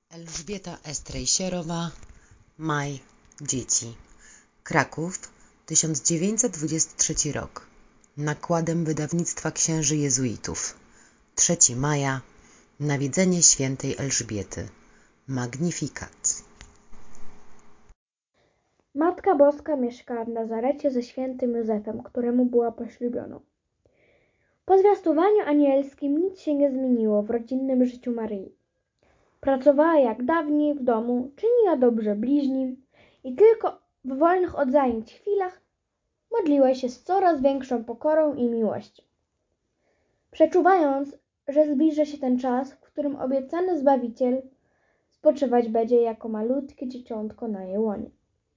Elżbieta Estrejsierowa, Maj, dzieci. Kraków, 1923 rok. Nakładem wydawnictwa księży jezuitów. 3 maja. Nawiedzenie świętej Elżbiety. Magnificat. Matka Boska mieszkała w Nazarecie ze świętym Józefem, któremu była poślubioną. Po zwiastowaniu anielskim nic się nie zmieniło w rodzinnym życiu Maryi. Pracowała jak dawniej w domu, czyniła dobrze bliźnim i tylko w wolnych od zajęć chwilach modliła się z coraz większą pokorą i miłością. Przeczuwając, że zbliża się ten czas, w którym obiecany Zbawiciel spoczywać będzie jako malutkie dzieciątko na jej łonie.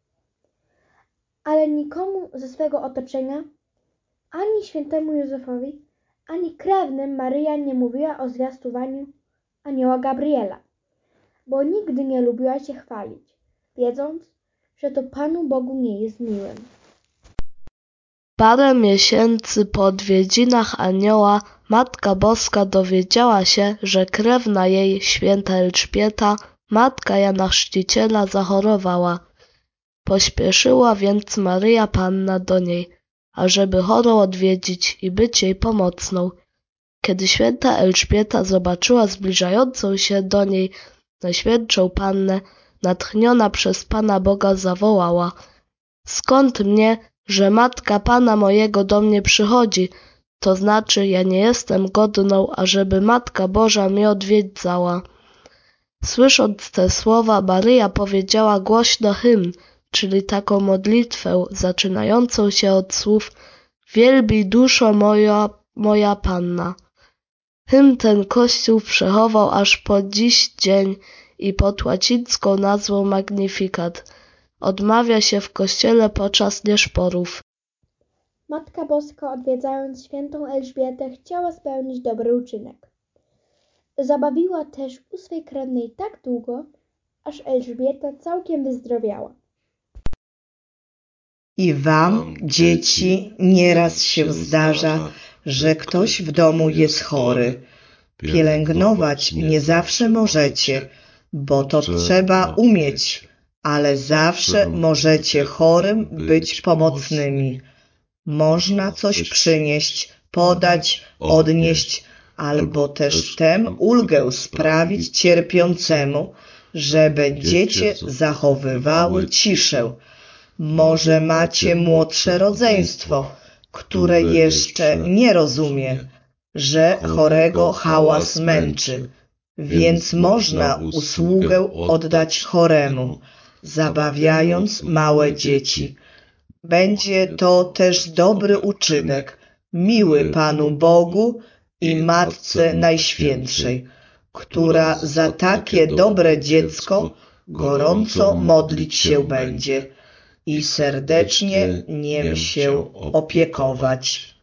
Ale nikomu ze swego otoczenia, ani świętemu Józefowi, ani krewnym Maryja nie mówiła o zwiastowaniu anioła Gabriela, bo nigdy nie lubiła się chwalić, wiedząc, że to Panu Bogu nie jest miłym. Parę miesięcy po odwiedzinach anioła Matka Boska dowiedziała się, że krewna jej, święta Elżbieta, matka Jana Chrzciciela, zachorowała. Pośpieszyła więc Maryja Panna do niej, ażeby chorą odwiedzić i być jej pomocną. Kiedy święta Elżbieta zobaczyła zbliżającą się do niej Najświętszą Pannę, natchniona przez Pana Boga zawołała: „Skąd mnie, że Matka Pana mojego do mnie przychodzi? To znaczy, ja nie jestem godną, ażeby Matka Boża mnie odwiedzała”. Słysząc te słowa, Maryja powiedziała głośno hymn, czyli taką modlitwę zaczynającą się od słów: „Wielbij duszo moja Panna”. Hymn ten Kościół przechował aż po dziś dzień i pod łacińską nazwą Magnificat. Odmawia się w kościele podczas nieszporów. Matka Boska, odwiedzając świętą Elżbietę, chciała spełnić dobry uczynek. Zabawiła też u swej krewnej tak długo, aż Elżbieta całkiem wyzdrowiała. I wam, dzieci, nieraz się zdarza, że ktoś w domu jest chory. Pielęgnować nie zawsze możecie, bo to trzeba umieć, ale zawsze możecie chorym być pomocnymi. Można coś przynieść, podać, odnieść, albo też tę ulgę sprawić cierpiącemu, że będziecie zachowywały ciszę. Może macie młodsze rodzeństwo, które jeszcze nie rozumie, że chorego hałas męczy, więc można usługę oddać choremu, zabawiając małe dzieci. Będzie to też dobry uczynek, miły Panu Bogu i Matce Najświętszej, która za takie dobre dziecko gorąco modlić się będzie i serdecznie nim się opiekować.